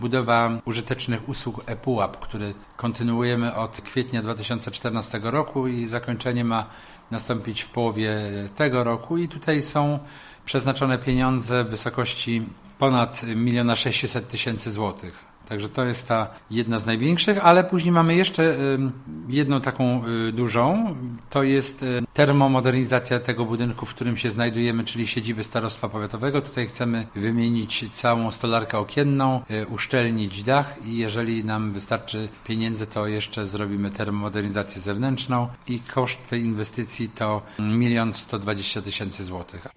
budowa użytecznych usług ePUAP, który kontynuujemy od kwietnia 2014 roku i zakończenie ma nastąpić w połowie tego roku i tutaj są przeznaczone pieniądze w wysokości ponad 1 600 000 złotych. Także to jest ta jedna z największych, ale później mamy jeszcze jedną taką dużą. To jest termomodernizacja tego budynku, w którym się znajdujemy, czyli siedziby Starostwa Powiatowego. Tutaj chcemy wymienić całą stolarkę okienną, uszczelnić dach i jeżeli nam wystarczy pieniędzy, to jeszcze zrobimy termomodernizację zewnętrzną i koszt tej inwestycji to 1 120 000 złotych.